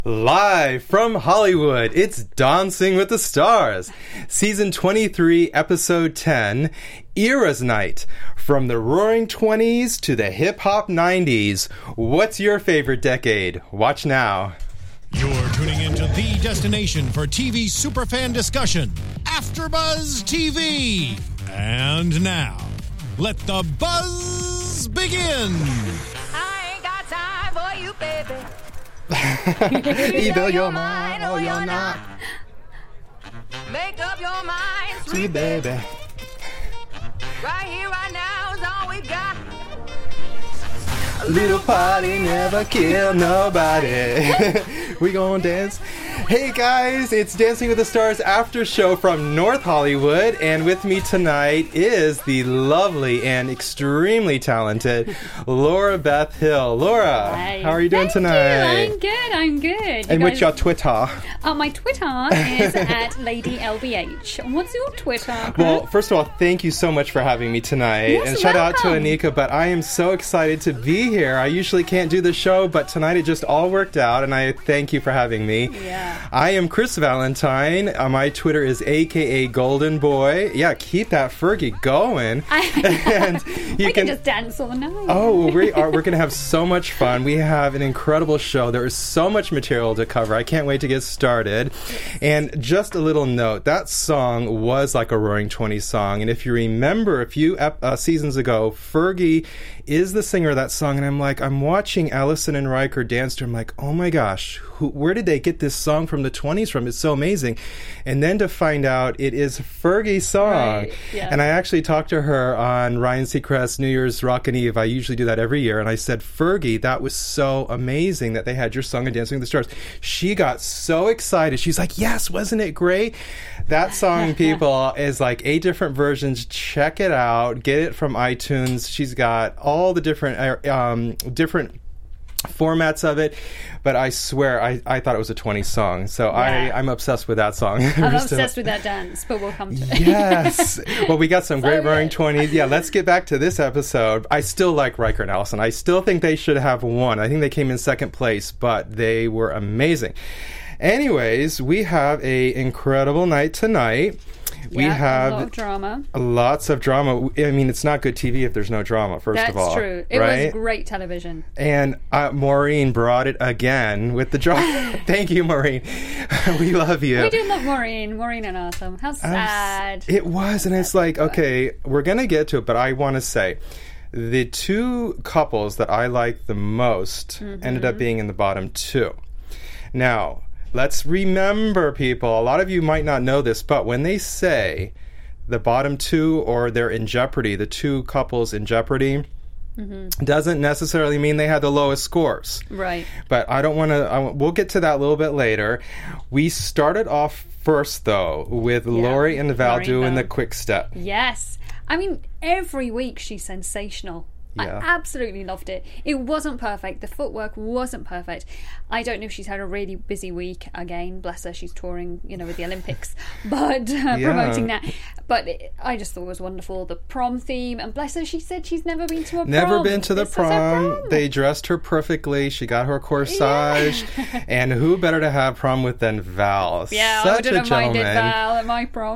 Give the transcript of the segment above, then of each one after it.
Live from Hollywood, it's Dancing with the Stars, Season 23, Episode 10, Eras Night. From the Roaring 20s to the hip-hop 90s, what's your favorite decade? Watch now. You're tuning into the destination for TV superfan discussion, AfterBuzz TV. And now, let the buzz begin. I ain't got time for you, baby. Either you're mine or you're not. Make up your mind, Sweet baby. Right here, right now is all we got. A little party never kill nobody. We gonna dance. Hey guys, it's Dancing with the Stars after show from North Hollywood, and with me tonight is the lovely and extremely talented Laura Beth Hill. Laura, Hi. how are you doing tonight? I'm good. And what's your Twitter? My Twitter is at LadyLBH. What's your Twitter? Well, first of all, thank you so much for having me tonight. Yes, and shout out to welcome. Anika, but I am so excited to be here. I usually can't do the show, but tonight it just all worked out, and I thank you for having me. Yeah. I am Chris Valentine. My Twitter is AKA Golden Boy. Yeah, keep that Fergie going. And We can just dance all night. Oh, we're going to have so much fun. We have an incredible show. There is so much material to cover. I can't wait to get started. And just a little note, that song was like a Roaring 20s song. And if you remember a few seasons ago, Fergie is the singer of that song. And I'm watching Allison and Riker dance to her. I'm like, oh my gosh, where did they get this song from the 20s from? It's so amazing. And then to find out it is Fergie's song. Right, yeah. And I actually talked to her on Ryan Seacrest's New Year's Rockin' Eve. I usually do that every year. And I said, Fergie, that was so amazing that they had your song on Dancing with the Stars. She got so excited. She's like, yes, wasn't it great? That song, people, is like 8 different versions. Check it out. Get it from iTunes. She's got all the different formats of it, but I swear I thought it was a 20s song, so Yeah. I'm obsessed with that song. I'm obsessed with that dance, but we'll come to it. Yes. Well, we got some great Roaring good. 20s. Yeah, let's get back to this episode. I still like Riker and Allison. I still think they should have won. I think they came in second place, but they were amazing. Anyways, we have a incredible night tonight. We Yeah, have a lot of drama. lots of drama. I mean, it's not good TV if there's no drama, first of all. That's true. It right? was great television. And Maureen brought it again with the drama. Thank you, Maureen. We love you. We do love Maureen. Maureen and Awesome. How sad. It was, and it's like, okay, we're going to get to it, but I want to say the two couples that I like the most ended up being in the bottom 2. Now, let's remember, people, a lot of you might not know this, but when they say the bottom 2 or they're in jeopardy, the two couples in jeopardy, doesn't necessarily mean they had the lowest scores. Right. But I don't want to, we'll get to that a little bit later. We started off first, though, with Lori and Val Lori and doing Val. the quick step. Yes. I mean, every week she's sensational. Yeah. I absolutely loved it. It wasn't perfect. The footwork wasn't perfect. I don't know if she's had a really busy week again. Bless her, she's touring, with the Olympics, but promoting that. But I just thought it was wonderful. The prom theme, and bless her, she said she's never been to a prom. Never been to the This was her prom. They dressed her perfectly. She got her corsage. And who better to have prom with than Val? Yeah, Such I wouldn't a have minded gentleman. Val at my prom.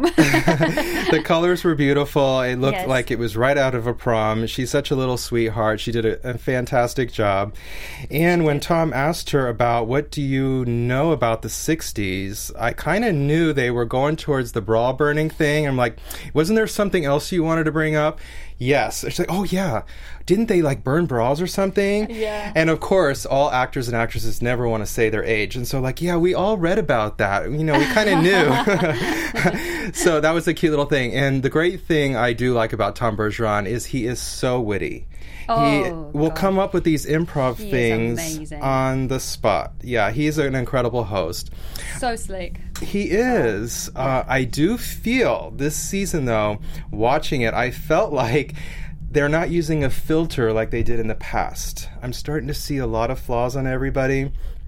The colors were beautiful. It looked Yes. like it was right out of a prom. She's such a little sweetheart. She did a fantastic job. And when Tom asked her about what do you know about the 60s, I kind of knew they were going towards the bra burning thing. I'm like, wasn't there something else you wanted to bring up? Yes. She's like, oh yeah. Didn't they burn bras or something? Yeah. And of course, all actors and actresses never want to say their age. And so yeah, we all read about that. We kind of knew. So that was a cute little thing. And the great thing I do like about Tom Bergeron is he is so witty. He Oh, will God. come up with these improv He is things amazing. on the spot. Yeah, he's an incredible host. So slick. He is. I do feel this season, though, watching it, I felt like they're not using a filter like they did in the past. I'm starting to see a lot of flaws on everybody.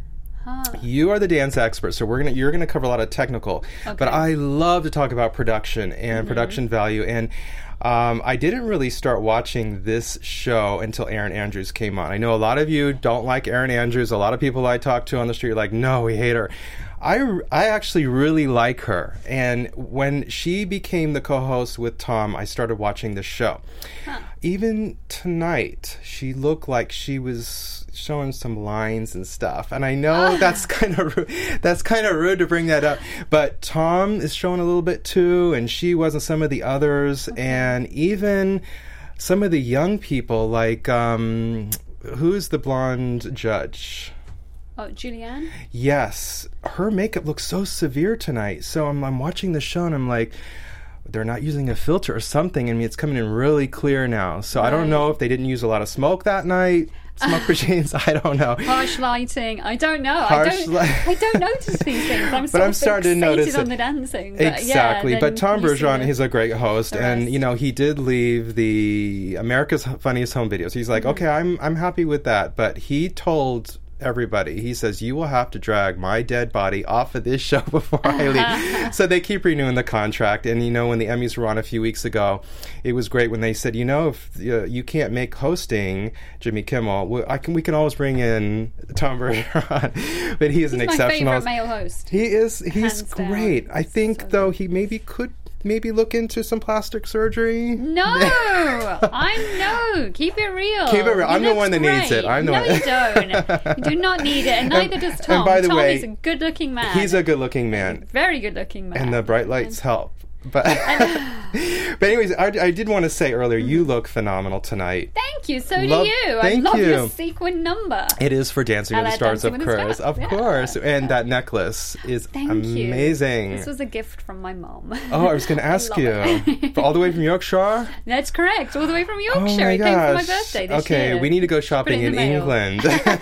You are the dance expert, so you're gonna cover a lot of technical. Okay. But I love to talk about production and production value. And I didn't really start watching this show until Erin Andrews came on. I know a lot of you don't like Erin Andrews. A lot of people I talk to on the street are like, no, we hate her. I actually really like her. And when she became the co-host with Tom, I started watching the show. Even tonight, she looked like she was showing some lines and stuff. And I know that's kind of rude to bring that up. But Tom is showing a little bit too, and she wasn't some of the others. Okay. And even some of the young people, like who's the blonde judge? Oh, Julianne? Yes. Her makeup looks so severe tonight. So I'm watching the show and I'm like, they're not using a filter or something. I mean, it's coming in really clear now. So I don't know if they didn't use a lot of smoke that night. Smoke machines, I don't know. Harsh lighting, I don't know. I don't notice these things. I'm starting to notice on the dancing. But exactly. Yeah, but Tom Bergeron, he's a great host, and he did leave the America's Funniest Home Videos. He's like, okay, I'm happy with that, but he told everybody, he says, you will have to drag my dead body off of this show before I leave. So they keep renewing the contract. And when the Emmys were on a few weeks ago, it was great when they said, if you can't make hosting Jimmy Kimmel, we can always bring in Tom Bergeron. But he's an exceptional. My favorite male host. He's great. I think though he maybe look into some plastic surgery. No, keep it real. Keep it real. I'm the one that needs it. You don't. You do not need it, and neither does Tom. And by the way, is a good-looking man. He's a good-looking man. Very good-looking man. And the bright lights help. But anyways, I did want to say earlier, you look phenomenal tonight. Thank you. So do you. I love your sequin number. It is for Dancing with the Stars, of course. Of course. And that necklace is amazing. This was a gift from my mom. Oh, I was going to ask you. All the way from Yorkshire? That's correct. All the way from Yorkshire. Oh my it came for my birthday this year. Okay, we need to go shopping in England.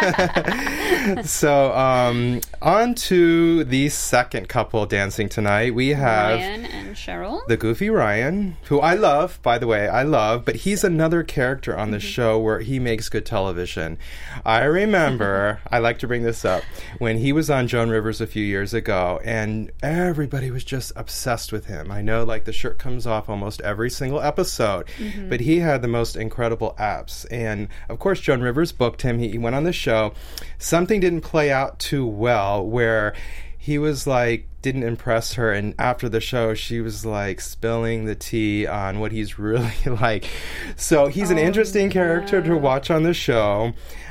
So, on to the second couple dancing tonight. We have Ryan and Cheryl. The goofy Ryan, who I love, by the way, but he's another character on the show where he makes good television. I remember, I like to bring this up, when he was on Joan Rivers a few years ago, and everybody was just obsessed with him. I know, the shirt comes off almost every single episode, but he had the most incredible abs. And, of course, Joan Rivers booked him. He went on the show. Something didn't play out too well, where he was didn't impress her, and after the show she was spilling the tea on what he's really like. So he's an interesting character to watch on the show.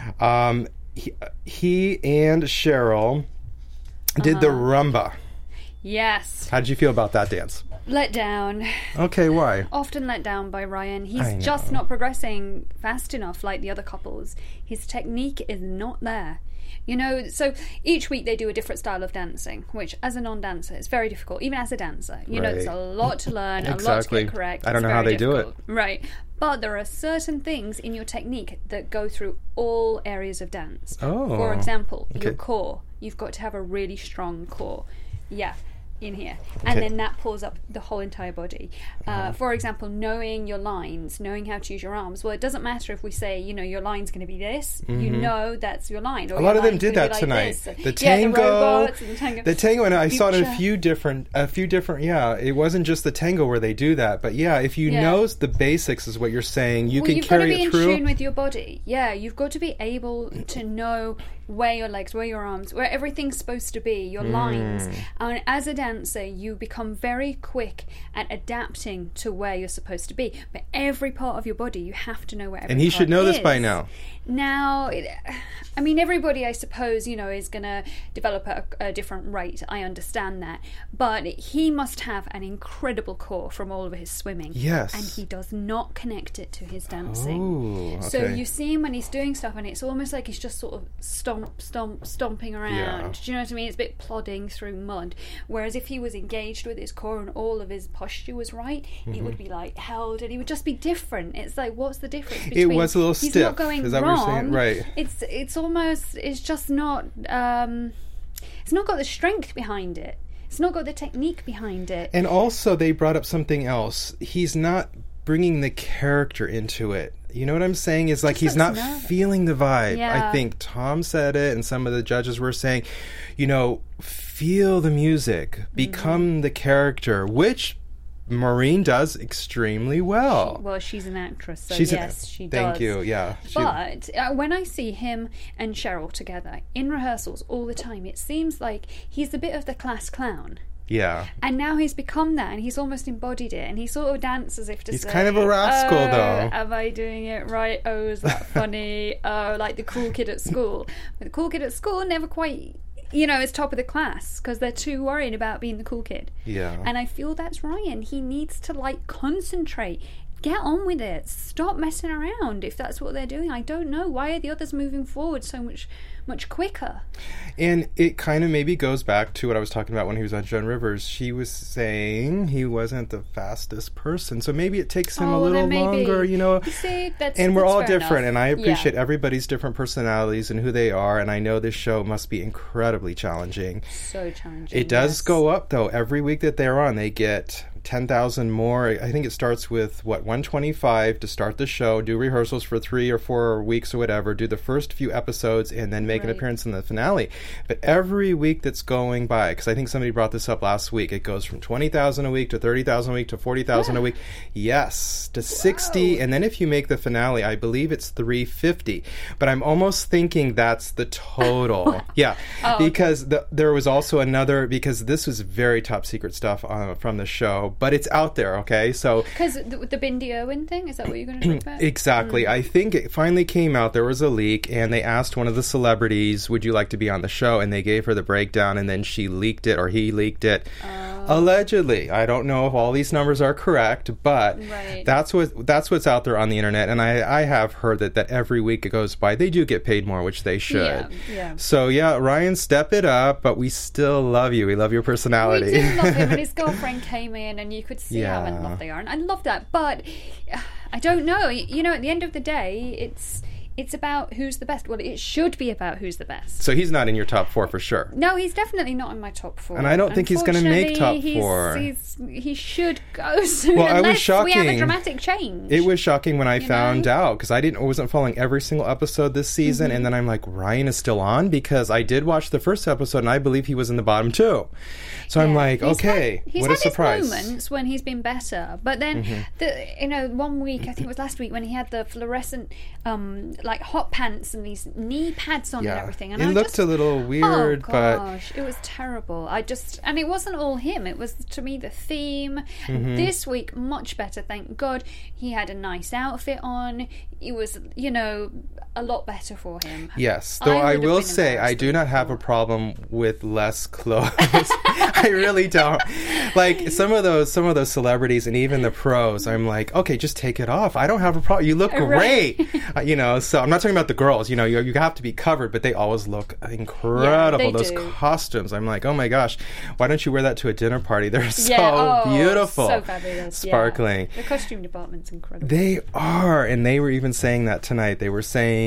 He and Cheryl did the rumba. Yes. How did you feel about that dance? Let down. Okay, why? Often let down by Ryan. He's just not progressing fast enough like the other couples. His technique is not there. So each week they do a different style of dancing, which as a non-dancer is very difficult, even as a dancer. There's a lot to learn, a lot to get correct. I don't know how they do it. Right. But there are certain things in your technique that go through all areas of dance. Oh. For example, your core. You've got to have a really strong core. Yeah. In here, and then that pulls up the whole entire body. For example, knowing your lines, knowing how to use your arms. Well, it doesn't matter if we say, your line's going to be this. You know that's your line. Or a lot of them did that tonight. The tango, the tango, and I saw it in a few different. Yeah, it wasn't just the tango where they do that, but if you know the basics, is what you're saying. You can carry it through. You've got to be in tune with your body. Yeah, you've got to be able to know where your legs, where your arms, where everything's supposed to be, your lines. And as a dancer, you become very quick at adapting to where you're supposed to be. But every part of your body, you have to know where every part is. And he should know this by now. Now, everybody, I suppose, is going to develop at a different rate. I understand that. But he must have an incredible core from all of his swimming. Yes. And he does not connect it to his dancing. Oh, okay. So you see him when he's doing stuff, and it's almost like he's just sort of stomping around. Yeah. Do you know what I mean? It's a bit plodding through mud. Whereas if he was engaged with his core and all of his posture was right, it would be held, and he would just be different. It's what's the difference between... It was a little he's stiff. Not going Is that wrong. What you're saying? Right. It's just not... it's not got the strength behind it. It's not got the technique behind it. And also, they brought up something else. He's not bringing the character into it. You know what I'm saying? Is like he's not nervous. feeling the vibe. Yeah. I think Tom said it, and some of the judges were saying, you know, feel the music, become the character, which Maureen does extremely well. Well, she's an actress, so She's yes, she does. Thank you. Yeah. But when I see him and Cheryl together in rehearsals all the time, it seems like he's a bit of the class clown. Yeah. And now he's become that, and he's almost embodied it, and he sort of dances as if to He's say, kind of a rascal, "Oh, though." Am I doing it right? Oh, is that funny? Oh, like the cool kid at school. But the cool kid at school never quite, is top of the class because they're too worried about being the cool kid. Yeah. And I feel that's Ryan. He needs to, concentrate. Get on with it. Stop messing around if that's what they're doing. I don't know. Why are the others moving forward so much quicker? And it kind of maybe goes back to what I was talking about when he was on Joan Rivers. She was saying he wasn't the fastest person. So maybe it takes him a little longer, You see, and we're all fair different. enough. And I appreciate everybody's different personalities and who they are. And I know this show must be incredibly challenging. So challenging. It does yes. go up, though. Every week that they're on, they get 10,000 more. I think it starts with, 125 to start the show, do rehearsals for 3 or 4 weeks or whatever, do the first few episodes, and then make an appearance in the finale. But every week that's going by, because I think somebody brought this up last week, it goes from 20,000 a week to 30,000 a week to 40,000 a week. Yes, to 60. And then if you make the finale, I believe it's 350. But I'm almost thinking that's the total. Yeah, because there was also another, because this was very top secret stuff from the show, but it's out there, okay? So because the Bindi Irwin thing, is that what you're going to talk about? Exactly. I think it finally came out. There was a leak, and they asked one of the celebrities, would you like to be on the show? And they gave her the breakdown, and then she leaked it, or he leaked it. Allegedly. I don't know if all these numbers are correct, but that's what's out there on the internet. And I have heard that every week it goes by, they do get paid more, which they should. Yeah. So, yeah, Ryan, step it up, but we still love you. We love your personality. We do love him, and his girlfriend came in, and you could see how in love they are. And I love that, but I don't know. At the end of the day, it's about who's the best. Well, it should be about who's the best. So he's not in your top 4 for sure. No, he's definitely not in my top 4. And I don't think he's going to make top 4. He should go soon, well, unless it was shocking. we have a dramatic change. It was shocking when I found out, because I wasn't following every single episode this season, and then I'm like, Ryan is still on? Because I did watch the first episode, and I believe he was in the bottom 2. So I'm like, what a surprise. He's had his moments when he's been better, but then, 1 week, I think it was last week, when he had the fluorescent, hot pants and these knee pads on and everything. And it looked a little weird, but it was terrible. And it wasn't all him. It was, to me, the theme. This week, much better, thank God. He had a nice outfit on. It was, a lot better for him. Yes, though I will say I do not have a problem with less clothes. I really don't. Like some of those celebrities and even the pros, I'm like, okay, just take it off. I don't have a problem. You look great. So I'm not talking about the girls. You have to be covered, but they always look incredible. Those costumes. I'm like, oh my gosh, why don't you wear that to a dinner party? They're so beautiful. So fabulous. Sparkling. The costume department's incredible. They are, and they were even saying that tonight. They were saying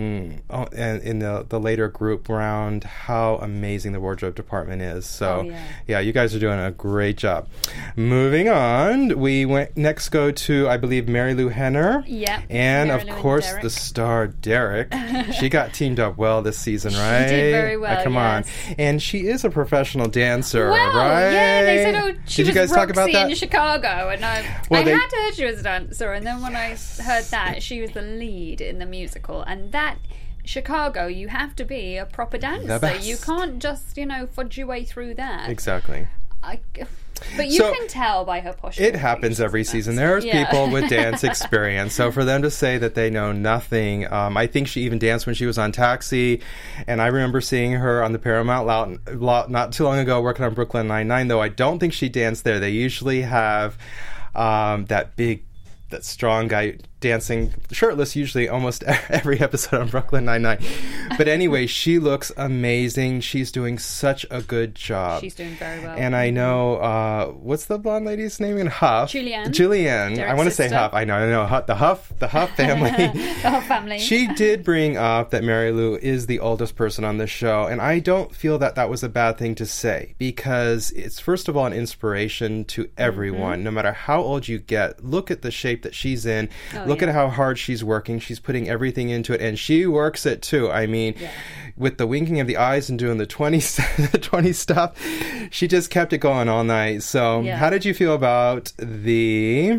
in the later group round how amazing the wardrobe department is. So you guys are doing a great job. Moving on, we next go to, I believe, Mary Lou Henner. Yeah. And of course the star Derek. She got teamed up well this season, right? She did very well. Come on. And she is a professional dancer, right? Yeah, they said, she did was you guys Roxy talk about that? in Chicago, and I had heard she was a dancer, and then when I heard that, she was the lead in the musical, and that Chicago, you have to be a proper dancer. You can't just, fudge your way through that. Exactly. But you can tell by her posture. It happens every season. There's people with dance experience. So for them to say that they know nothing, I think she even danced when she was on Taxi. And I remember seeing her on the Paramount lot not too long ago working on Brooklyn Nine-Nine, though I don't think she danced there. They usually have that strong guy dancing shirtless usually almost every episode on Brooklyn Nine-Nine. But anyway, she looks amazing. She's doing such a good job. She's doing very well. And I know, what's the blonde lady's name in Huff? Julianne. I want to say Huff. I know. The Huff family. The Huff family. She did bring up that Mary Lou is the oldest person on the show, and I don't feel that was a bad thing to say, because it's first of all an inspiration to everyone. No matter how old you get, look at the shape that she's in. Look at how hard she's working. She's putting everything into it, and she works it too. I mean, with the winking of the eyes and doing the 20 stuff, she just kept it going all night. So how did you feel about the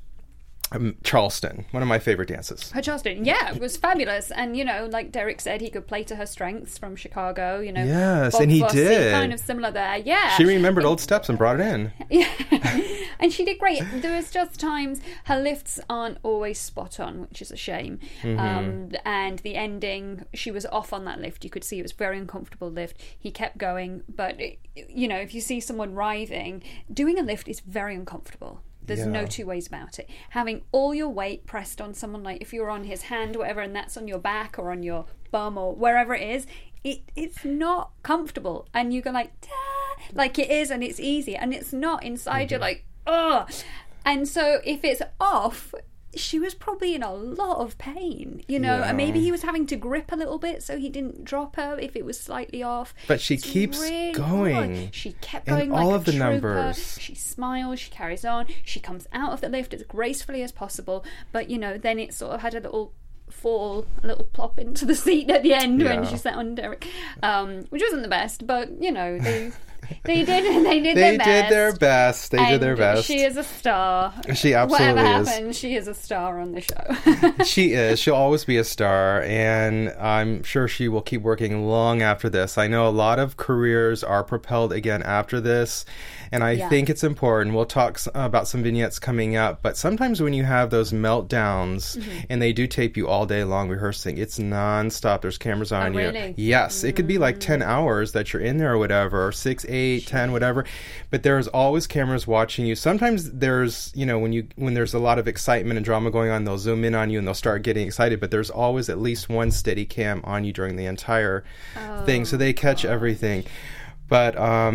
Charleston, one of my favorite dances? Her Charleston, it was fabulous. And, like Derek said, he could play to her strengths from Chicago, Yes, Bob and he Fosse, did. Kind of similar there, yeah. She remembered old steps and brought it in. Yeah, and she did great. There was just times her lifts aren't always spot on, which is a shame. And the ending, she was off on that lift. You could see it was a very uncomfortable lift. He kept going, but, if you see someone writhing, doing a lift is very uncomfortable. There's no two ways about it. Having all your weight pressed on someone, like if you're on his hand or whatever, and that's on your back or on your bum or wherever it is, it's not comfortable. And you go like it is, and it's easy, and it's not inside. You're like, oh. And so if it's off, she was probably in a lot of pain, and maybe he was having to grip a little bit so he didn't drop her if it was slightly off. But she keeps really going. hard. She kept going and like all a of the trooper. numbers. She smiles, she carries on, she comes out of the lift as gracefully as possible, but then it sort of had a little fall, a little plop into the seat at the end when she sat on Derek, which wasn't the best, but they did their best. They did their best. She is a star. She absolutely Whatever is. happens, she is a star on the show. She is. She'll always be a star, and I'm sure she will keep working long after this. I know a lot of careers are propelled again after this, and I think it's important. We'll talk about some vignettes coming up, but sometimes when you have those meltdowns, and they do tape you all day long rehearsing, it's nonstop. There's cameras on you. Really? Yes. It could be like 10 hours that you're in there or whatever, 6, 8, 10, whatever. But there's always cameras watching you. Sometimes there's, when there's a lot of excitement and drama going on, they'll zoom in on you and they'll start getting excited. But there's always at least one steady cam on you during the entire thing. So they catch everything. But,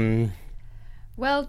well,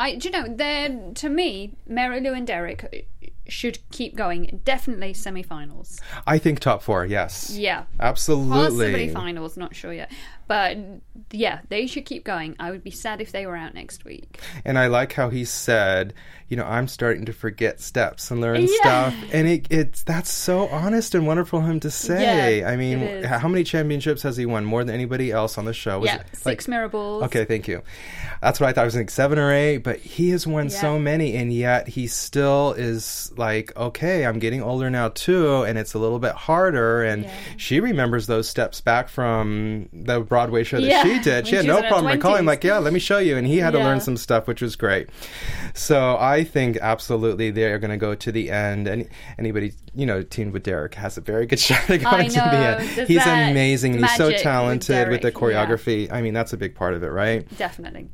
to me, Mary Lou and Derek should keep going. Definitely semi-finals. I think top 4, yes. Yeah. Absolutely. Possibly finals, not sure yet. But, they should keep going. I would be sad if they were out next week. And I like how he said, I'm starting to forget steps and learn stuff. And that's so honest and wonderful of him to say. Yeah, I mean, how many championships has he won? More than anybody else on the show? Was it 6 mirror balls. Okay, thank you. That's what I thought. It was like 7 or 8, but he has won so many, and yet he still is like, okay, I'm getting older now too, and it's a little bit harder. And she remembers those steps back from the Broadway show that she did. She had no problem recalling, like, let me show you. And he had to learn some stuff, which was great. So I think absolutely they're going to go to the end. And anybody, teamed with Derek has a very good shot at going to the end. He's amazing. He's so talented with the choreography. I mean, that's a big part of it, right? Definitely.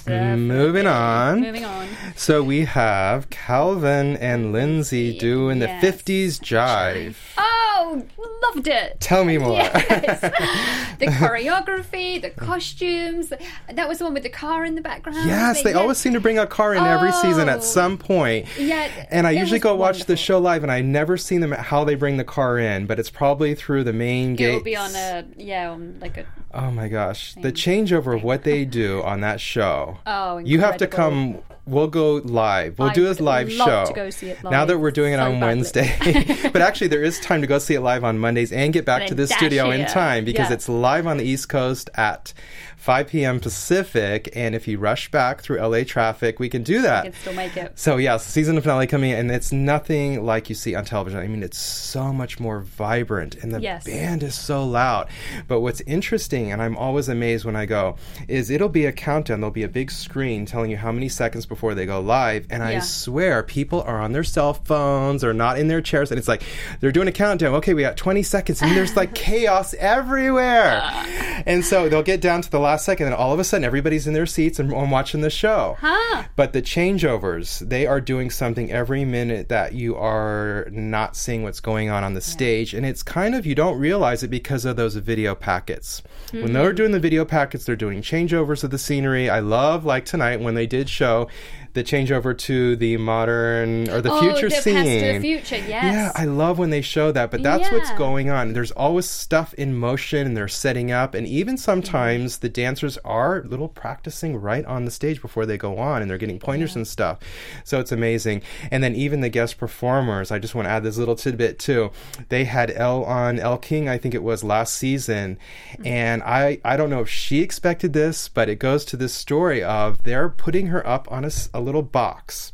Moving on. Moving on. So we have Calvin and Lindsay doing the 50s jive. Oh, loved it. Tell me more. Yes. The choreography, the costumes. That was the one with the car in the background. Yes, they always seem to bring a car in every season at some point. Yeah, and I usually go watch the show live, and I never seen them how they bring the car in, but it's probably through the main gate. It'll be on on like a... Oh my gosh. The changeover of what they do on that show. Oh, incredible. You have to come. We'll go live. We'll do a live show. To go see it live. Now that we're doing it on Wednesday. But actually, there is time to go see it live on Mondays and get back to the studio in time because it's live on the East Coast at 5 p.m. Pacific. And if you rush back through LA traffic, we can do that. We can still make it. So, season finale coming in. And it's nothing like you see on television. I mean, it's so much more vibrant. And the band is so loud. But what's interesting, and I'm always amazed when I go, is it'll be a countdown. There'll be a big screen telling you how many seconds before they go live. And I swear, people are on their cell phones or not in their chairs. And it's like, they're doing a countdown. Okay, we got 20 seconds. And there's like chaos everywhere. And so they'll get down to the last second, and all of a sudden everybody's in their seats and watching the show. Huh. But the changeovers, they are doing something every minute that you are not seeing what's going on the stage. And it's kind of, you don't realize it because of those video packets. When they're doing the video packets, they're doing changeovers of the scenery. I love, like tonight, when they did show the changeover to the modern or the future scene. Past to the future, yes. Yeah, I love when they show that, but that's what's going on. There's always stuff in motion and they're setting up, and even sometimes the dancers are little practicing right on the stage before they go on, and they're getting pointers and stuff. So it's amazing. And then even the guest performers, I just want to add this little tidbit too. They had Elle on Elle King, I think it was last season, and I don't know if she expected this, but it goes to this story of they're putting her up on a little box,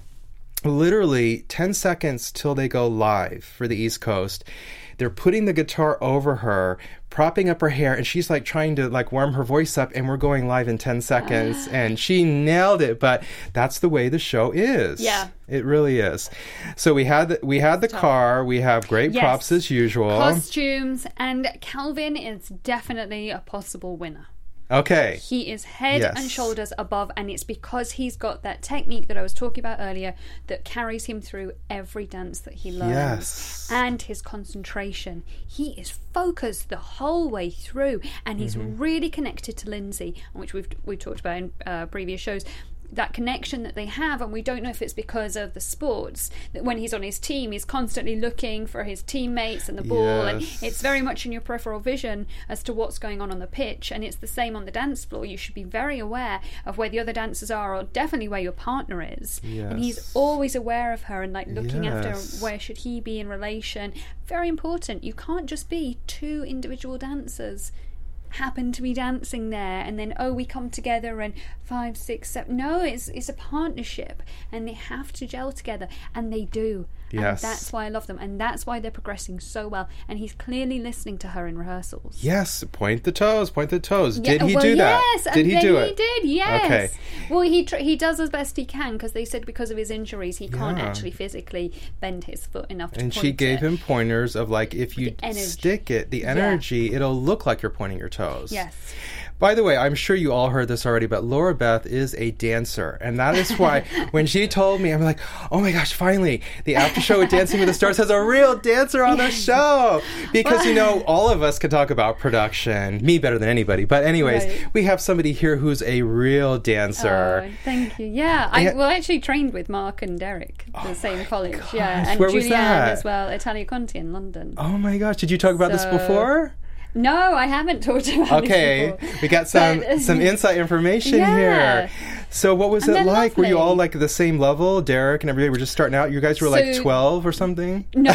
literally 10 seconds till they go live for the East Coast. They're putting the guitar over her, propping up her hair, and she's like trying to like warm her voice up, and we're going live in 10 seconds, and she nailed it. But that's the way the show is. Yeah. It really is. So we had the car, we have great props as usual. Costumes, and Calvin is definitely a possible winner. Okay. He is head and shoulders above, and it's because he's got that technique that I was talking about earlier that carries him through every dance that he learns. Yes. And his concentration. He is focused the whole way through, and he's really connected to Lindsay, which we've talked about in previous shows. That connection that they have, and we don't know if it's because of the sports, that when he's on his team he's constantly looking for his teammates and the ball, and it's very much in your peripheral vision as to what's going on the pitch. And it's the same on the dance floor. You should be very aware of where the other dancers are, or definitely where your partner is. And he's always aware of her and like looking after where should he be in relation. Very important. You can't just be two individual dancers happen to be dancing there and then we come together and 5, 6, 7. No, it's a partnership, and they have to gel together, and they do. Yes. And that's why I love them, and that's why they're progressing so well. And he's clearly listening to her in rehearsals. Yes, point the toes. Yeah, Did he do that? Yes, did he do it? He did. Yes. Okay. Well, he does as best he can, because they said because of his injuries he can't actually physically bend his foot enough to And point she gave it. him pointers of like, if you stick it, the energy, it'll look like you're pointing your toes. Yes. By the way, I'm sure you all heard this already, but Laura Beth is a dancer. And that is why when she told me, I'm like, oh my gosh, finally, the after show with Dancing with the Stars has a real dancer on the show. Because, all of us could talk about production, me better than anybody. But anyways, we have somebody here who's a real dancer. Oh, thank you. Yeah, I actually trained with Mark and Derek at the same college. Gosh, yeah, and where was Julianne that? as well, Italia Conti in London. Oh my gosh, did you talk about this before? No, I haven't talked about this before. We got some inside information here. So what was it like? Were you all like the same level? Derek and everybody were just starting out? You guys were like 12 or something? No.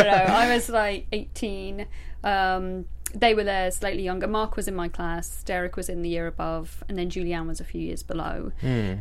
I was like 18. They were there slightly younger. Mark was in my class. Derek was in the year above. And then Julianne was a few years below.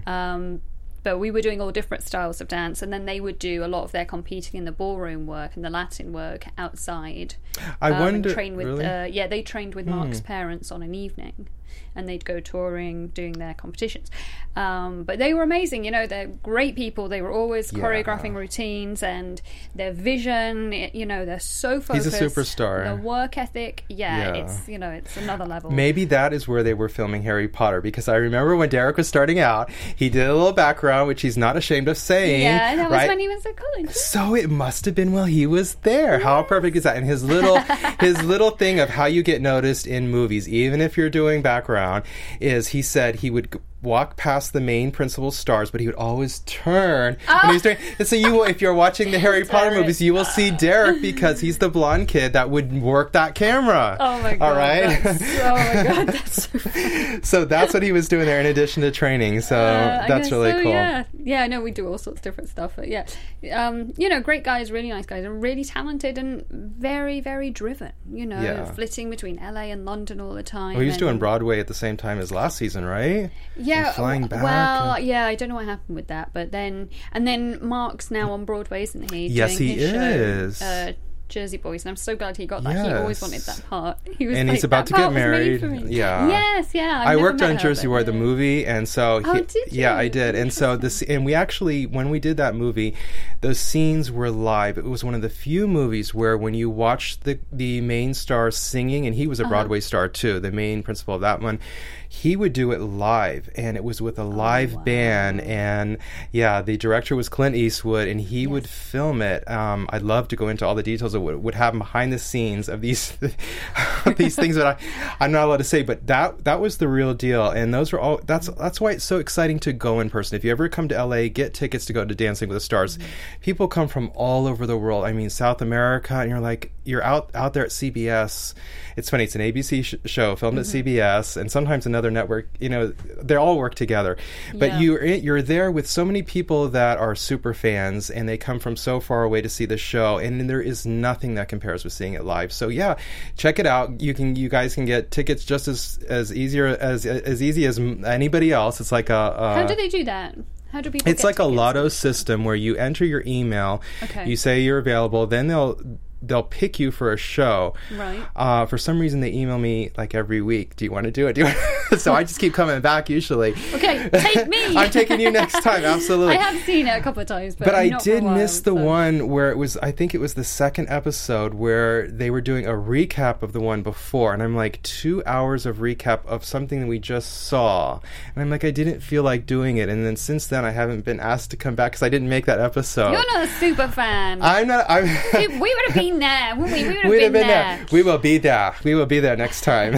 But we were doing all different styles of dance, and then they would do a lot of their competing in the ballroom work and the Latin work outside. I wonder, train with, really? They trained with Mark's parents on an evening, and they'd go touring, doing their competitions. But they were amazing. They're great people. They were always choreographing routines, and their vision. They're so focused. He's a superstar. The work ethic, it's another level. Maybe that is where they were filming Harry Potter, because I remember when Derek was starting out, he did a little background, which he's not ashamed of saying. Yeah, that was when he was at college. So it must have been while he was there. Yes. How perfect is that? And his little thing of how you get noticed in movies, even if you're doing background, is he said he would walk past the main principal stars, but he would always turn when he was doing. And so if you're watching the Harry Potter movies, you will see Derek, because he's the blonde kid that would work that camera. Oh my god! All right. That's so funny. So that's what he was doing there, in addition to training. So that's really cool. Yeah. No, we do all sorts of different stuff. But great guys, really nice guys, and really talented, and very, very driven. Flitting between LA and London all the time. Well, he was doing Broadway at the same time as last season, right? Yeah, and flying back. Well, I don't know what happened with that, but then Mark's now on Broadway, isn't he? Yes, he is. Show, Jersey Boys, and I'm so glad he got that. Yes. He always wanted that part. He's about to get married. Yeah. Yes, yeah. I worked on Jersey Boy, the movie, and so did you? Yeah, I did. And so and we actually, when we did that movie, those scenes were live. It was one of the few movies where when you watch the main star singing, and he was a Broadway star too, the main principal of that one, he would do it live, and it was with a live band, and the director was Clint Eastwood, and he would film it. I'd love to go into all the details of what would happen behind the scenes of these these things that I'm not allowed to say, but that was the real deal, and those were all. That's why it's so exciting to go in person. If you ever come to LA, get tickets to go to Dancing with the Stars. People come from all over the world. I mean, South America, and you're out there at CBS. It's funny. It's an ABC show filmed at CBS, and sometimes another network. They all work together. But you're there with so many people that are super fans, and they come from so far away to see the show, and there is nothing that compares with seeing it live. So check it out. You guys can get tickets just as easy as anybody else. It's like How do they do that? How do people? It's like a lotto system where you enter your email, you say you're available, then they'll pick you for a show. Right. For some reason, they email me like every week. Do you want to do it? So I just keep coming back usually. Okay, take me. I'm taking you next time. Absolutely. I have seen it a couple of times, but I not did for a while, miss the one where I think it was the second episode where they were doing a recap of the one before. And I'm like, 2 hours of recap of something that we just saw. And I'm like, I didn't feel like doing it. And then since then, I haven't been asked to come back because I didn't make that episode. You're not a super fan. I'm not. We would have been there, wouldn't we? We would have been there. We will be there. We will be there next time.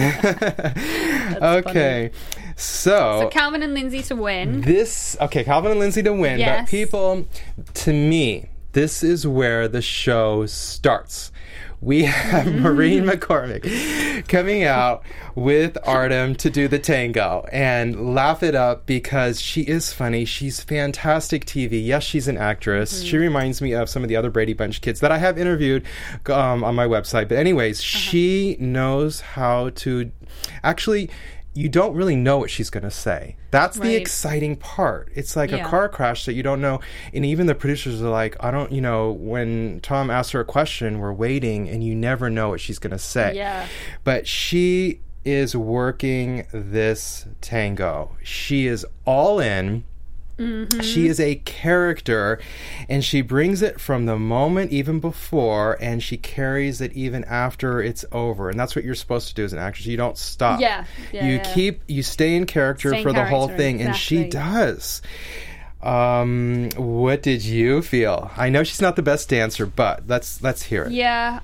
Okay. So Calvin and Lindsay to win. Calvin and Lindsay to win. Yes. But people, to me, this is where the show starts. We have Maureen McCormick coming out with Artem to do the tango and laugh it up because she is funny. She's fantastic TV. Yes, she's an actress. She reminds me of some of the other Brady Bunch kids that I have interviewed on my website. But anyways, she knows how to actually... You don't really know what she's going to say. That's the exciting part. It's like a car crash that you don't know. And even the producers are like, when Tom asks her a question, we're waiting, and you never know what she's going to say. Yeah. But she is working this tango. She is all in. She is a character, and she brings it from the moment even before, and she carries it even after it's over. And that's what you're supposed to do as an actress. You don't stop. You stay in character for the whole thing, and she does. What did you feel? I know she's not the best dancer, but let's hear it. Yeah.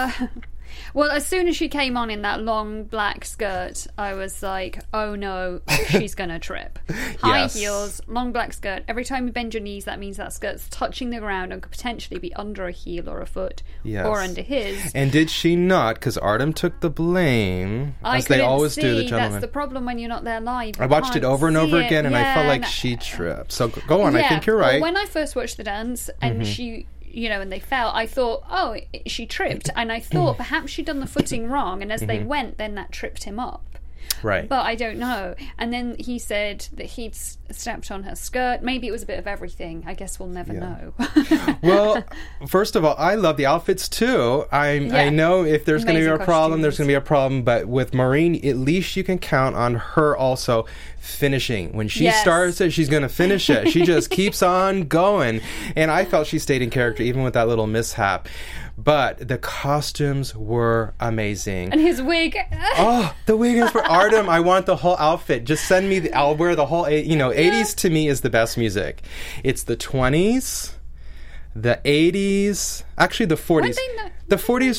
Well, as soon as she came on in that long black skirt, I was like, oh no, she's going to trip. High heels, long black skirt. Every time you bend your knees, that means that skirt's touching the ground and could potentially be under a heel or a foot or under his. And did she not? Because Artem took the blame, as they always do, the gentlemen. That's the problem when you're not there live. I watched it over and over again, and I felt like she tripped. So go on, I think you're right. Well, when I first watched the dance, and she... and they fell, I thought, oh, she tripped. And I thought perhaps she'd done the footing wrong. And as they went, then that tripped him up. Right. But I don't know. And then he said that he'd stepped on her skirt. Maybe it was a bit of everything. I guess we'll never know. Well, first of all, I love the outfits too. I know if there's going to be a problem, there's going to be a problem. But with Maureen, at least you can count on her also finishing. When she starts it, she's going to finish it. She just keeps on going. And I felt she stayed in character even with that little mishap. But the costumes were amazing. And his wig. Oh, the wig is for Artem. I want the whole outfit. Just send me I'll wear the whole, 80s to me is the best music. It's the 20s, the 80s, actually the 40s. The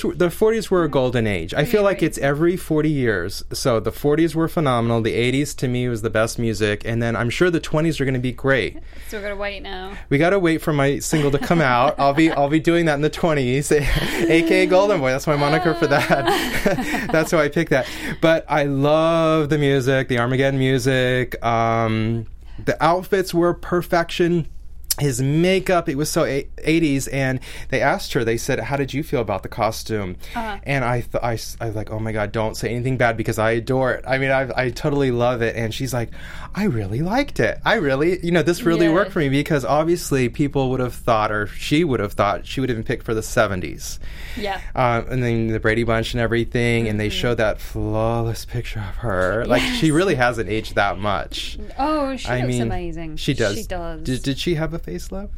40s were a golden age. I feel like it's every 40 years. So the 40s were phenomenal. The 80s to me was the best music, and then I'm sure the 20s are going to be great. So we're gonna wait now. We got to wait for my single to come out. I'll be doing that in the 20s, aka Golden Boy. That's my moniker for that. That's why I picked that. But I love the music, the Armageddon music. The outfits were perfection. His makeup, it was so 80s, and they asked her, they said, how did you feel about the costume? And I was like, oh my God, don't say anything bad because I adore it. I mean, I totally love it. And she's like, I really liked it. I really, this really worked for me because obviously people would have thought, or she would have thought, she would have been picked for the 70s. Yeah. And then the Brady Bunch and everything, and they showed that flawless picture of her. Yes. Like, she really hasn't aged that much. Oh, she looks amazing. She does. She does. Did she have a facelift?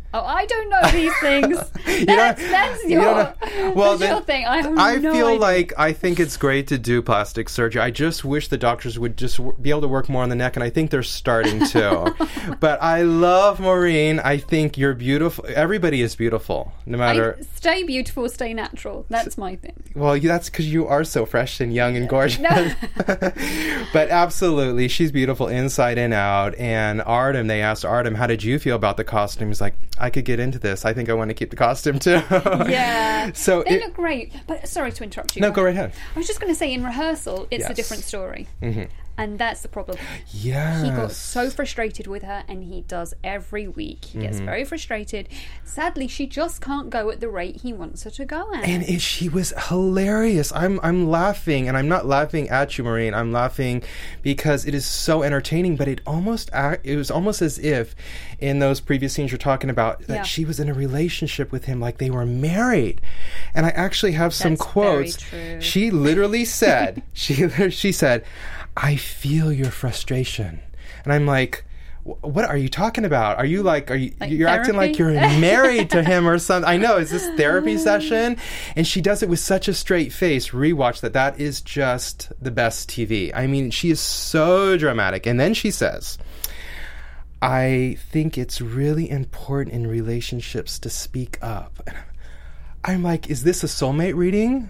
Oh, I don't know these things. That's your thing. I feel idea. like I think it's great to do plastic surgery. I just wish the doctors would just be able to work more on the neck, and I think they're starting to. But I love Maureen. I think you're beautiful. Everybody is beautiful, no matter. Stay beautiful, stay natural. That's my thing. Well, that's because you are so fresh and young and gorgeous. No. But absolutely, she's beautiful inside and out. And Artem, they asked Artem, how did you feel about the costume? He's like, I could get into this. I think I want to keep the costume too. Yeah. So they look great. But sorry to interrupt you. No, go right ahead. I was just going to say, in rehearsal, it's a Yes. different story. Mm-hmm. And that's the problem. Yes. He got so frustrated with her, and he does every week. He gets very frustrated. Sadly, she just can't go at the rate he wants her to go at. And she was hilarious. I'm laughing, and I'm not laughing at you, Maureen. I'm laughing because it is so entertaining. But it was almost as if in those previous scenes you're talking about that she was in a relationship with him, like they were married. And I actually have some That's quotes. very true. She literally said, she said, I feel your frustration. And I'm like, what are you talking about? You're acting like you're married to him or something. I know, is this therapy session? And she does it with such a straight face. Rewatch that. That is just the best TV. I mean, she is so dramatic. And then she says, I think it's really important in relationships to speak up. And I'm like, is this a soulmate reading?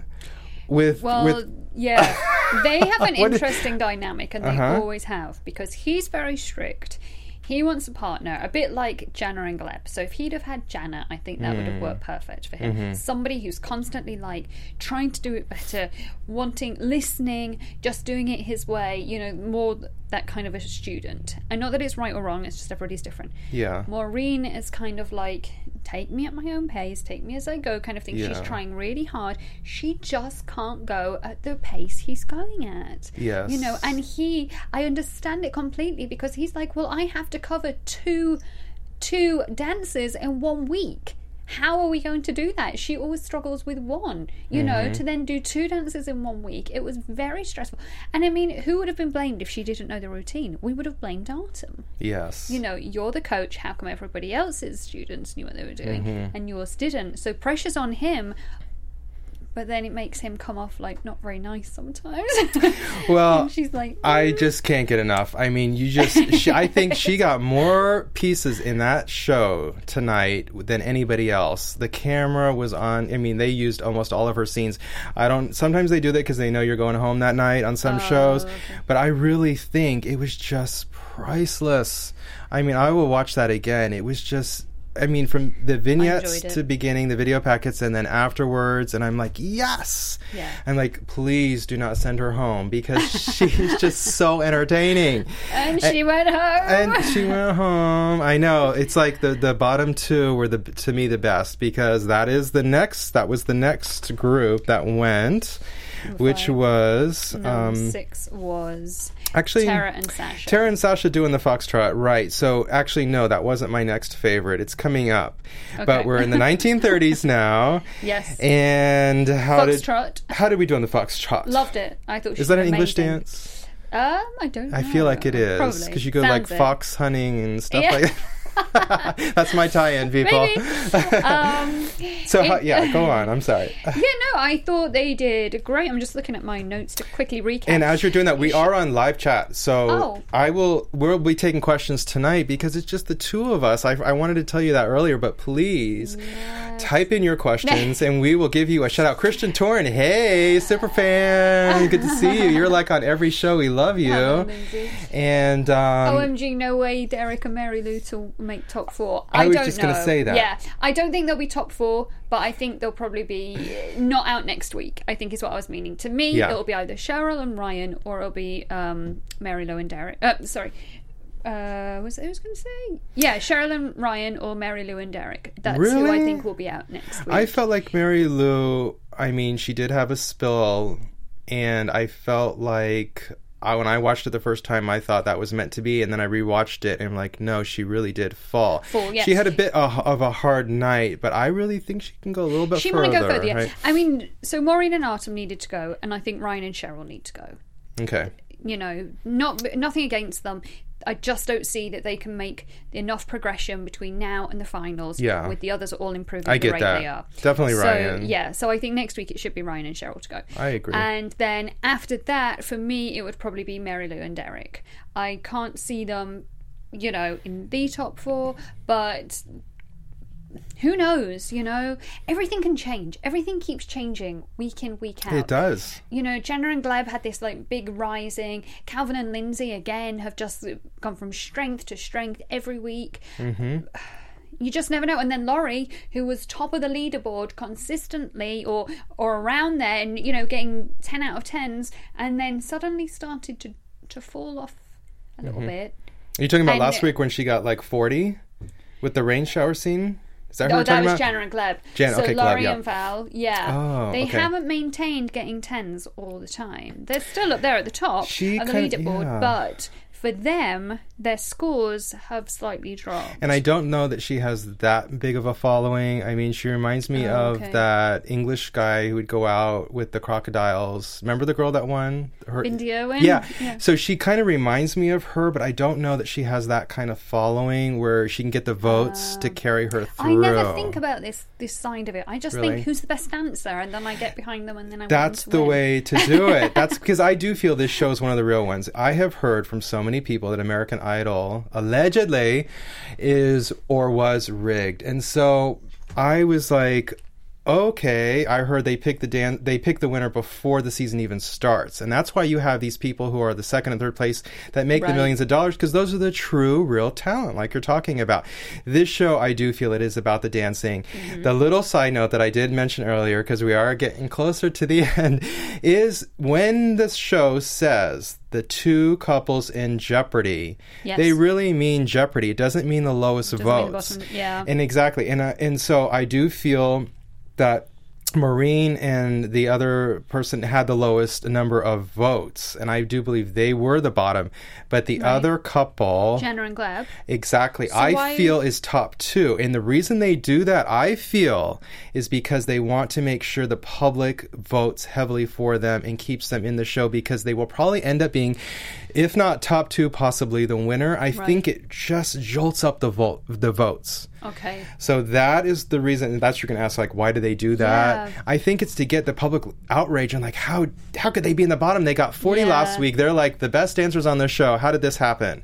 Yeah, they have an interesting dynamic, and they always have, because he's very strict. He wants a partner, a bit like Jana and Gleb. So if he'd have had Jana, I think that would have worked perfect for him. Somebody who's constantly like trying to do it better, listening, just doing it his way, more that kind of a student. And not that it's right or wrong, it's just everybody's different. Yeah. Maureen is kind of like, take me at my own pace, take me as I go kind of thing. Yeah. She's trying really hard. She just can't go at the pace he's going at. Yes. And I understand it completely, because he's like, well, I have to cover two dances in 1 week. How are we going to do that? She always struggles with one, to then do 2 dances in 1 week. It was very stressful. And I mean, who would have been blamed if she didn't know the routine? We would have blamed Artem. Yes. You're the coach. How come everybody else's students knew what they were doing and yours didn't? So pressure's on him. But then it makes him come off like not very nice sometimes. Well, and she's like, I just can't get enough. I mean, I think she got more pieces in that show tonight than anybody else. The camera was on. I mean, they used almost all of her scenes. Sometimes they do that because they know you're going home that night on some shows. Okay. But I really think it was just priceless. I mean, I will watch that again. It was just, from the vignettes to beginning, the video packets, and then afterwards, and I'm like, yes! Yeah. I'm like, please do not send her home, because she's just so entertaining. And she went home. I know. It's like the bottom 2 were, to me, the best, because that was the next group that went, which was... 6 was... Actually, Tara and Sasha. Tara and Sasha doing the Foxtrot, right. So, actually, no, that wasn't my next favorite. It's coming up. Okay. But we're in the 1930s now. Yes. And how did we do on the Foxtrot? Loved it. I thought she Is that an amazing. English dance? I don't know. I feel like it is. Because you go Sounds fox hunting and stuff like that. That's my tie-in, people. Maybe. Go on. I'm sorry. I thought they did great. I'm just looking at my notes to quickly recap. And as you're doing that, we are on live chat, so we'll be taking questions tonight because it's just the 2 of us. I wanted to tell you that earlier, but please type in your questions and we will give you a shout out. Christian Torn, hey, super fan, good to see you. You're like on every show. We love you. Hello, and OMG, no way Derek and Mary Lou to make top 4. I was just going to say that. Yeah, I don't think they'll be top 4, but I think they'll probably be not out next week, I think is what I was meaning. To me, it'll be either Cheryl and Ryan, or it'll be Mary Lou and Derek. Sorry. Was I was going to say? Yeah, Cheryl and Ryan, or Mary Lou and Derek. That's who I think will be out next week. I felt like Mary Lou, she did have a spill, and I felt like... when I watched it the first time, I thought that was meant to be, and then I rewatched it, and I'm like, no, she really did fall. Yes. She had a bit of a hard night, but I really think she can go a little bit further. She might go further, yeah. Right? So Maureen and Artem needed to go, and I think Ryan and Cheryl need to go. Okay. Nothing against them. I just don't see that they can make enough progression between now and the finals. Yeah. With the others all improving I at the get rate that. they are. Definitely So, Ryan. yeah, so I think next week it should be Ryan and Cheryl to go. I agree. And then after that, for me, it would probably be Mary Lou and Derek. I can't see them, in the top 4, but who knows, Everything can change. Everything keeps changing week in, week out. It does. Jenna and Gleb had this big rising. Calvin and Lindsay again have just gone from strength to strength every week. Mm-hmm. You just never know. And then Laurie, who was top of the leaderboard consistently or around there and, getting 10 out of 10s, and then suddenly started to fall off a little bit. Are you talking about last week when she got 40 with the rain shower scene? Is that who we're that talking was about? Jenna and Gleb. So Laurie Gleb, yeah. and Val, yeah. Oh, they okay. haven't maintained getting 10s all the time. They're still up there at the top of the kinda- leaderboard, yeah. but for them, their scores have slightly dropped. And I don't know that she has that big of a following. I mean, she reminds me of okay. that English guy who would go out with the crocodiles. Remember the girl that won? Bindi Owen? Yeah. So she kind of reminds me of her, but I don't know that she has that kind of following where she can get the votes to carry her through. I never think about this side of it. I just Really? think, who's the best dancer? And then I get behind them and then I That's want the to win. way to do it. That's because I do feel this show is one of the real ones. I have heard from so many people that American Idol allegedly is or was rigged. And so I was like, okay, I heard they pick the winner before the season even starts. And that's why you have these people who are the second and third place that make the Right. millions of dollars, because those are the true, real talent, like you're talking about. This show, I do feel it is about the dancing. Mm-hmm. The little side note that I did mention earlier, because we are getting closer to the end, is when this show says the two couples in jeopardy, Yes. they really mean jeopardy. It doesn't mean the lowest Doesn't mean the votes. bottom, yeah. And exactly. And so I do feel that Maureen and the other person had the lowest number of votes, and I do believe they were the bottom. But the other couple, Jenna and Gleb. exactly, So I why- feel is top 2. And the reason they do that, I feel, is because they want to make sure the public votes heavily for them and keeps them in the show, because they will probably end up being, if not top 2, possibly the winner. I think it just jolts up the votes. Okay. So that is the reason, and that's you're going to ask, why do they do that? Yeah. I think it's to get the public outrage and how could they be in the bottom? They got 40 last week. They're the best dancers on the show. How did this happen?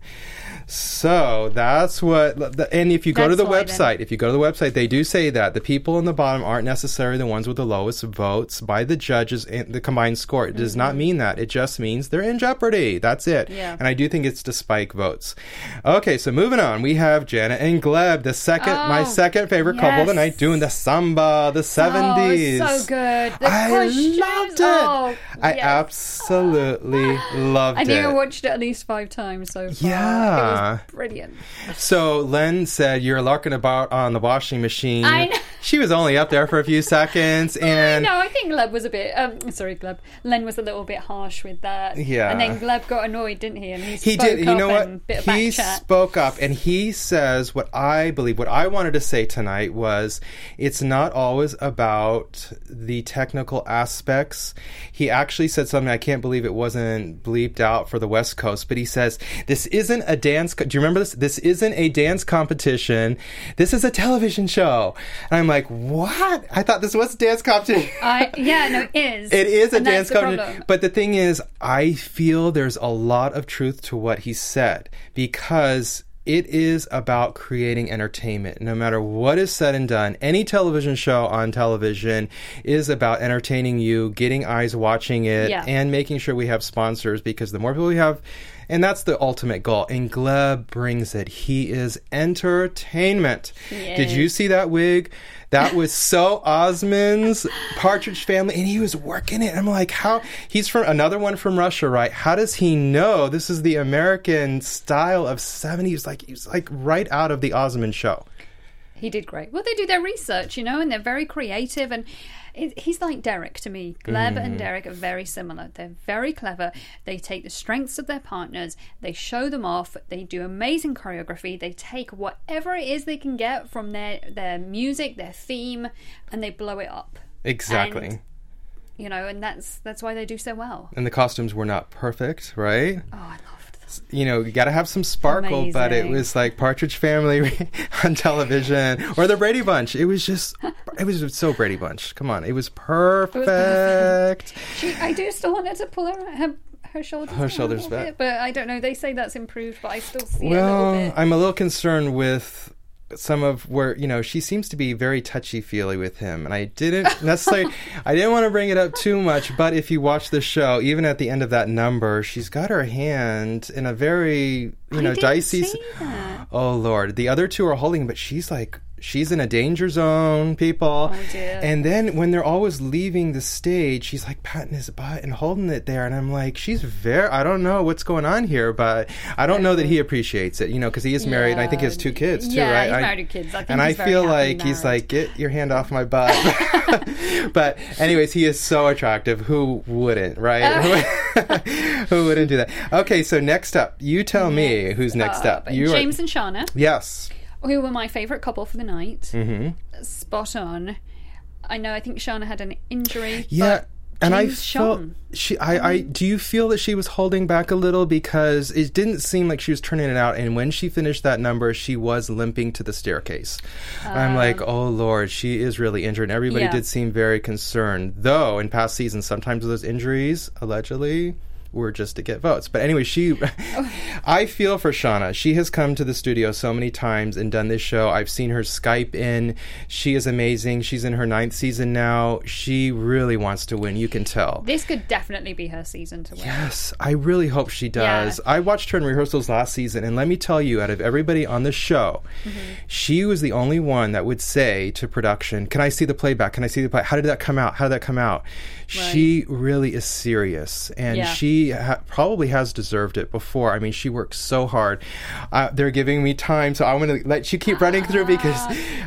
So that's what, and if you go to the website, they do say that the people in the bottom aren't necessarily the ones with the lowest votes by the judges in the combined score. It does not mean that. It just means they're in jeopardy. That's it. Yeah. And I do think it's to spike votes. Okay, so moving on, we have Janet and Gleb, my second favorite couple of the night, doing the samba, the 70s. Oh, so good. The I costumes. loved it. Oh, I yes. absolutely loved it. I think I watched it at least 5 times so far. Yeah. It was brilliant. So Len said you're larking about on the washing machine. I know. She was only up there for a few seconds, and No, I think Gleb was a bit. Gleb. Len was a little bit harsh with that. Yeah. And then Gleb got annoyed, didn't he? And he he spoke did. You up know what? and bit of He back chat. spoke up, and he says what I believe. What I wanted to say tonight was, it's not always about the technical aspects. He actually said something I can't believe it wasn't bleeped out for the West Coast, but he says this isn't a dance. Do you remember this? This isn't a dance competition. This is a television show. And I'm like, what? I thought this was a dance competition. It is. It is a And dance that's the competition. problem. But the thing is, I feel there's a lot of truth to what he said, because it is about creating entertainment. No matter what is said and done, any television show on television is about entertaining you, getting eyes watching it, and making sure we have sponsors, because the more people we have, and that's the ultimate goal. And Gleb brings it. He is entertainment. Yes. Did you see that wig? That was so Osmond's Partridge Family, and he was working it. I'm like, how? He's from another one from Russia, right? How does he know this is the American style of 70s? He was like right out of the Osmond show. He did great. Well, they do their research, and they're very creative. And he's like Derek to me. Gleb and Derek are very similar. They're very clever. They take the strengths of their partners, they show them off, they do amazing choreography, they take whatever it is they can get from their music, their theme, and they blow it up. Exactly. And, and that's why they do so well. And the costumes were not perfect, right? Oh, I loved you got to have some sparkle, but it was like Partridge Family on television or the Brady Bunch. It was so Brady Bunch. Come on. It was perfect. I do still want her to pull her shoulders back. Bit, but I don't know. They say that's improved, but I still see it a little bit. I'm a little concerned with some of where she seems to be very touchy-feely with him, and I didn't want to bring it up too much, but if you watch the show, even at the end of that number, she's got her hand in a very dicey. Oh Lord, the other two are holding, but she's in a danger zone, people. Oh, dear. And then when they're always leaving the stage, she's like patting his butt and holding it there. And I'm like, I don't know what's going on here, but I don't know that he appreciates it, because he is married. And I think he has 2 kids, too, right? He's married to kids. I feel like he's like, get your hand off my butt. But anyways, he is so attractive. Who wouldn't, right? Who wouldn't do that? Okay, so next up, you tell me who's next up. James and Shauna. Yes. Who were my favourite couple for the night. Mm-hmm. Spot on. I think Shauna had an injury. Yeah, and I felt shone. do you feel that she was holding back a little, because it didn't seem like she was turning it out, and when she finished that number, she was limping to the staircase. I'm like, oh Lord, she is really injured. And everybody did seem very concerned, though in past seasons, sometimes those injuries, allegedly, were just to get votes. But anyway, I feel for Shauna. She has come to the studio so many times and done this show. I've seen her Skype in. She is amazing. She's in her 9th season now. She really wants to win. You can tell. This could definitely be her season to win. Yes, I really hope she does. Yeah. I watched her in rehearsals last season, and let me tell you, out of everybody on the show, she was the only one that would say to production, can I see the playback? Can I see the play? How did that come out? How did that come out? Right. She really is serious, and she probably has deserved it before. I mean, she works so hard. They're giving me time, so I'm going to let you keep running through, because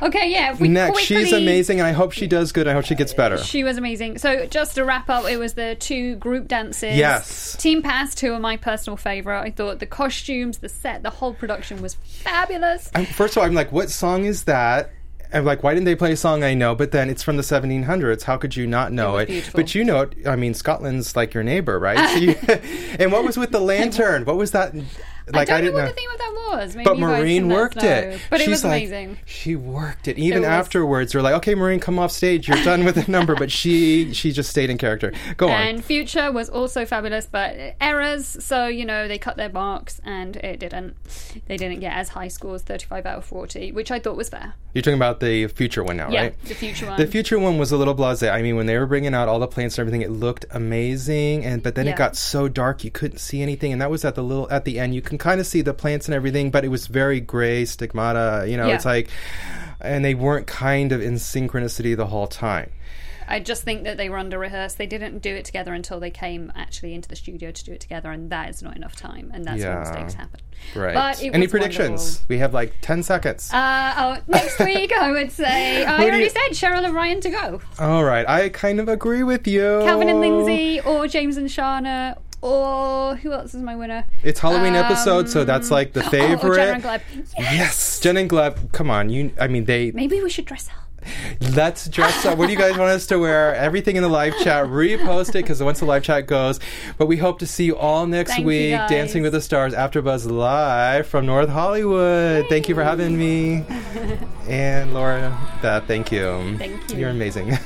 she's amazing, and I hope she does good. I hope she gets better. She was amazing. So just to wrap up, it was the 2 group dances. Yes. Team Past, 2 are my personal favourite. I thought the costumes, the set, the whole production was fabulous. First of all, I'm like, what song is that? I'm like, why didn't they play a song I know? But then it's from the 1700s. How could you not know it? Beautiful. But you know it. I mean, Scotland's like your neighbor, right? And what was with the lantern? What was that? Like, I don't know what the theme of that was. Maybe but Maureen worked it. But it was amazing. She worked it. Even afterwards, they're like, okay, Maureen, come off stage. You're done with the number. But she just stayed in character. Go on. And Future was also fabulous, but errors. So, they cut their marks, and they didn't get as high scores, 35 out of 40, which I thought was fair. You're talking about the Future one now, right? Yeah, the Future one. The Future one was a little blasé. I mean, when they were bringing out all the plants and everything, it looked amazing. But then it got so dark, you couldn't see anything. And that was at the end. You can kind of see the plants and everything, but it was very gray, stigmata, it's like, and they weren't kind of in synchronicity the whole time. I just think that they were under-rehearsed. They didn't do it together until they came actually into the studio to do it together, and that is not enough time, and that's where mistakes happen. Right. But any predictions? Wonderful. We have like 10 seconds. Next week, I would say, I already said Cheryl and Ryan to go. All right. I kind of agree with you. Calvin and Lindsay, or James and Shauna, or who else is my winner? It's Halloween episode, so that's like the favorite. Or Jen and Gleb. Yes, Jen and Gleb. Come on, Maybe we should dress up. Let's dress up. What do you guys want us to wear? Everything in the live chat, repost it, because once the live chat goes. But we hope to see you all next week. Dancing with the Stars AfterBuzz live from North Hollywood. Yay. Thank you for having me. And Laura, thank you. Thank you. You're amazing.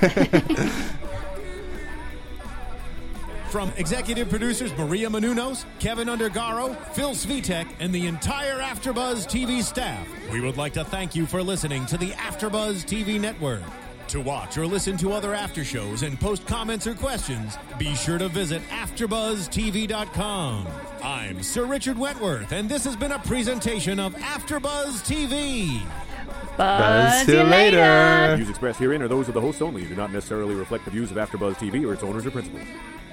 From executive producers Maria Menounos, Kevin Undergaro, Phil Svitek, and the entire AfterBuzz TV staff, we would like to thank you for listening to the AfterBuzz TV network. To watch or listen to other after shows and post comments or questions, be sure to visit AfterBuzzTV.com. I'm Sir Richard Wentworth, and this has been a presentation of AfterBuzz TV. Buzz you later. Views expressed herein are those of the hosts only and do not necessarily reflect the views of AfterBuzz TV or its owners or principals.